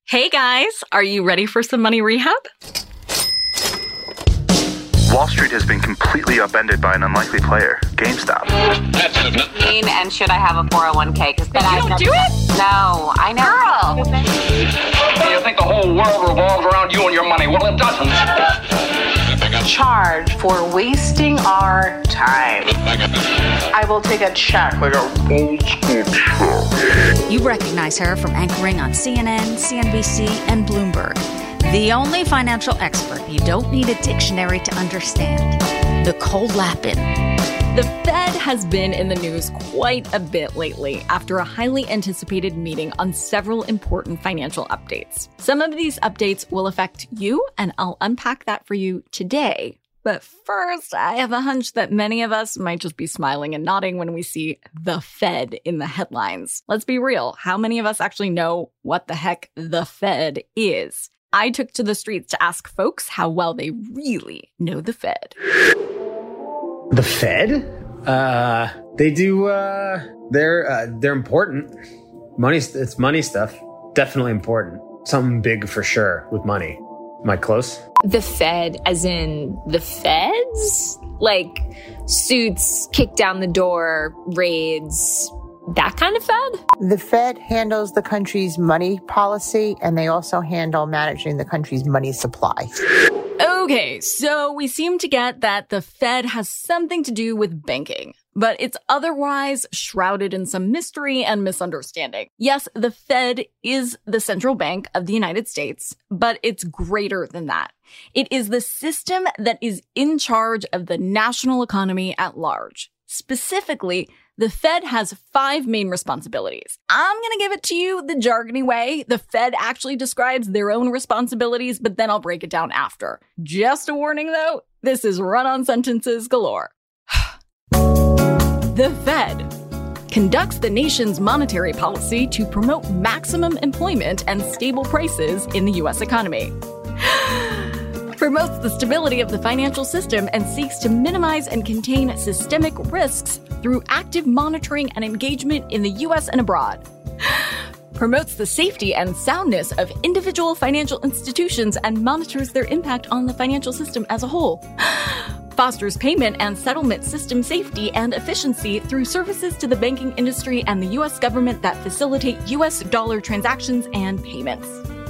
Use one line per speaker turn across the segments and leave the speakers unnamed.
Hey guys, are you ready for some money rehab?
Wall Street has been completely upended by an unlikely player, GameStop.
And should I have a 401k?
But you don't do it?
No, I know.
Girl!
You think the whole world revolves around you and your money? Well, it doesn't.
Charge for wasting our time. I will take a check like a old school check.
You recognize her from anchoring on CNN, CNBC, and Bloomberg. The only financial expert you don't need a dictionary to understand. Nicole Lapin.
The Fed has been in the news quite a bit lately after a highly anticipated meeting on several important financial updates. Some of these updates will affect you, and I'll unpack that for you today. But first, I have a hunch that many of us might just be smiling and nodding when we see the Fed in the headlines. Let's be real. How many of us actually know what the heck the Fed is? I took to the streets to ask folks how well they really know the Fed.
The Fed? They do, they're important. It's money stuff. Definitely important. Something big for sure with money. Am I close?
The Fed, as in the feds? Like suits, kick down the door, raids, that kind of Fed?
The Fed handles the country's money policy, and they also handle managing the country's money supply.
Okay, so we seem to get that the Fed has something to do with banking, but it's otherwise shrouded in some mystery and misunderstanding. Yes, the Fed is the central bank of the United States, but it's greater than that. It is the system that is in charge of the national economy at large. Specifically, the Fed has 5 main responsibilities. I'm going to give it to you the jargony way. The Fed actually describes their own responsibilities, but then I'll break it down after. Just a warning, though, this is run-on sentences galore. The Fed conducts the nation's monetary policy to promote maximum employment and stable prices in the U.S. economy. Promotes the stability of the financial system and seeks to minimize and contain systemic risks through active monitoring and engagement in the U.S. and abroad. Promotes the safety and soundness of individual financial institutions and monitors their impact on the financial system as a whole. Fosters payment and settlement system safety and efficiency through services to the banking industry and the U.S. government that facilitate U.S. dollar transactions and payments.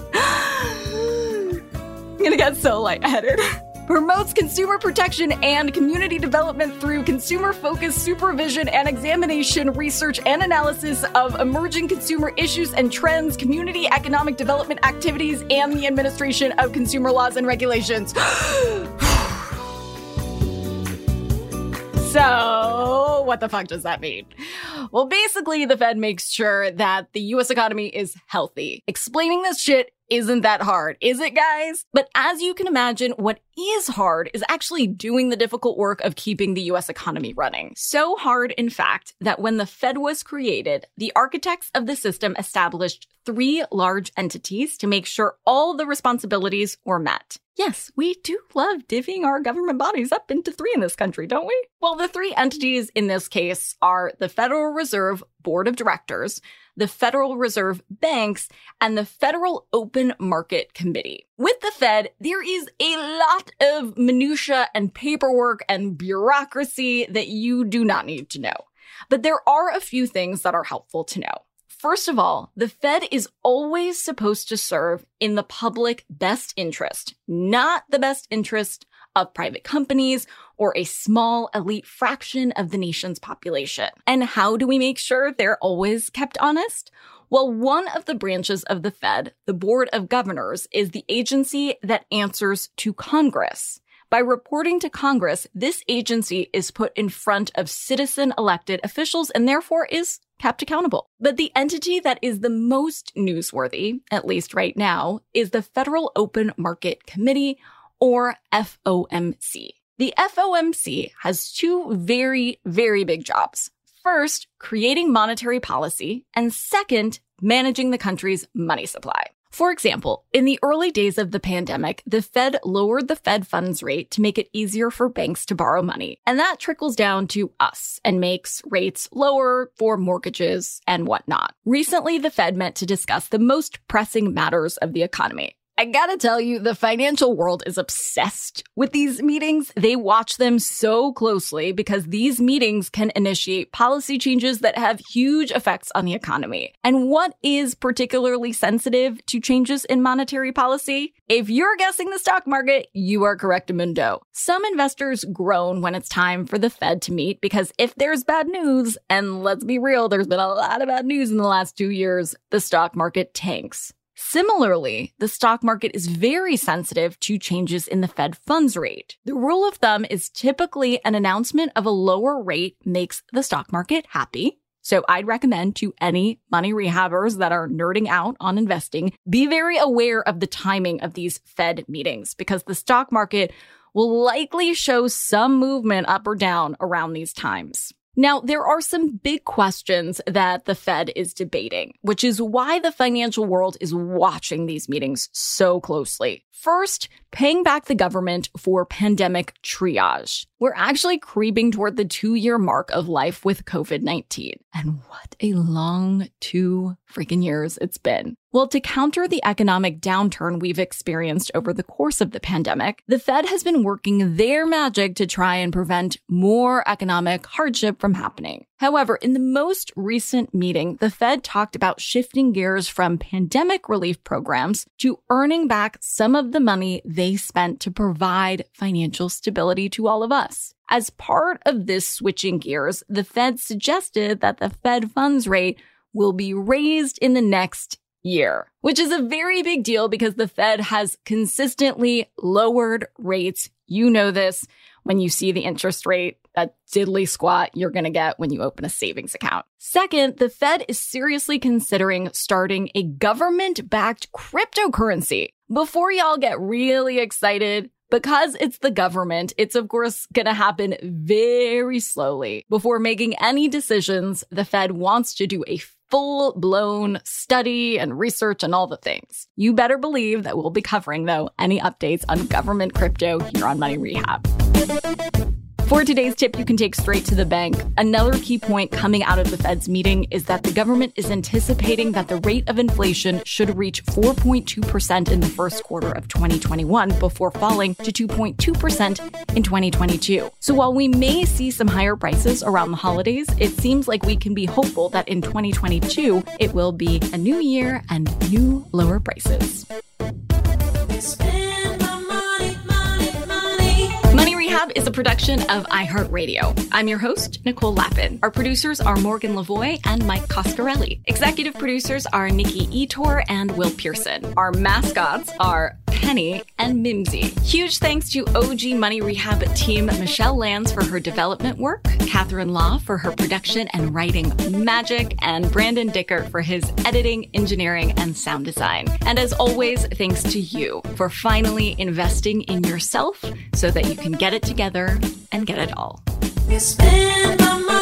I'm gonna get so lightheaded. Promotes consumer protection and community development through consumer-focused supervision and examination, research, and analysis of emerging consumer issues and trends, community economic development activities, and the administration of consumer laws and regulations. So, what the fuck does that mean? Well, basically, the Fed makes sure that the U.S. economy is healthy. Explaining this shit isn't that hard, is it, guys? But as you can imagine, what is hard is actually doing the difficult work of keeping the U.S. economy running. So hard, in fact, that when the Fed was created, the architects of the system established 3 large entities to make sure all the responsibilities were met. Yes, we do love divvying our government bodies up into 3 in this country, don't we? Well, the 3 entities in this case are the Federal Reserve Board of Directors, the Federal Reserve Banks, and the Federal Open Market Committee. With the Fed, there is a lot of minutia and paperwork and bureaucracy that you do not need to know. But there are a few things that are helpful to know. First of all, the Fed is always supposed to serve in the public best interest, not the best interest of private companies or a small elite fraction of the nation's population. And how do we make sure they're always kept honest? Well, one of the branches of the Fed, the Board of Governors, is the agency that answers to Congress. By reporting to Congress, this agency is put in front of citizen-elected officials and therefore is kept accountable. But the entity that is the most newsworthy, at least right now, is the Federal Open Market Committee, or FOMC. The FOMC has 2 very, very big jobs. First, creating monetary policy, and second, managing the country's money supply. For example, in the early days of the pandemic, the Fed lowered the Fed funds rate to make it easier for banks to borrow money. And that trickles down to us and makes rates lower for mortgages and whatnot. Recently, the Fed met to discuss the most pressing matters of the economy. I gotta tell you, the financial world is obsessed with these meetings. They watch them so closely because these meetings can initiate policy changes that have huge effects on the economy. And what is particularly sensitive to changes in monetary policy? If you're guessing the stock market, you are correctamundo. Some investors groan when it's time for the Fed to meet because if there's bad news, and let's be real, there's been a lot of bad news in the last 2 years, the stock market tanks. Similarly, the stock market is very sensitive to changes in the Fed funds rate. The rule of thumb is typically an announcement of a lower rate makes the stock market happy. So I'd recommend to any money rehabbers that are nerding out on investing, be very aware of the timing of these Fed meetings because the stock market will likely show some movement up or down around these times. Now, there are some big questions that the Fed is debating, which is why the financial world is watching these meetings so closely. First, paying back the government for pandemic triage. We're actually creeping toward the 2-year mark of life with COVID-19. And what a long 2 freaking years it's been. Well, to counter the economic downturn we've experienced over the course of the pandemic, the Fed has been working their magic to try and prevent more economic hardship from happening. However, in the most recent meeting, the Fed talked about shifting gears from pandemic relief programs to earning back some of the money they spent to provide financial stability to all of us. As part of this switching gears, the Fed suggested that the Fed funds rate will be raised in the next year, which is a very big deal because the Fed has consistently lowered rates. You know this when you see the interest rate, that diddly squat you're going to get when you open a savings account. Second, the Fed is seriously considering starting a government-backed cryptocurrency. Before y'all get really excited, because it's the government, it's of course going to happen very slowly. Before making any decisions, the Fed wants to do a full-blown study and research and all the things. You better believe that we'll be covering, though, any updates on government crypto here on Money Rehab. For today's tip you can take straight to the bank, another key point coming out of the Fed's meeting is that the government is anticipating that the rate of inflation should reach 4.2% in the first quarter of 2021 before falling to 2.2% in 2022. So while we may see some higher prices around the holidays, it seems like we can be hopeful that in 2022 it will be a new year and new lower prices. Money Rehab is a production of iHeartRadio. I'm your host, Nicole Lappin. Our producers are Morgan Lavoie and Mike Coscarelli. Executive producers are Nikki Etor and Will Pearson. Our mascots are Penny and Mimsy. Huge thanks to OG Money Rehab team Michelle Lands for her development work, Catherine Law for her production and writing magic, and Brandon Dickert for his editing, engineering, and sound design. And as always, thanks to you for finally investing in yourself so that you can get it together and get it all. You spend my money.